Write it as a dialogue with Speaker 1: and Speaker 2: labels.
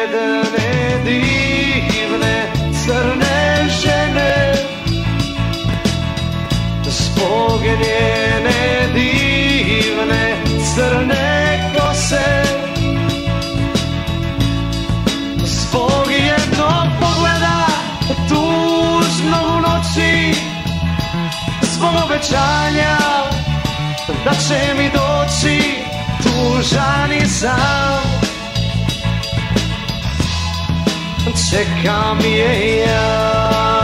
Speaker 1: jedne divne crne žene, zbog njene divne crne kose, zbog jednog pogleda tužnog u noći, zbog obećanja da će mi doći, tužan i sam čekam je ja.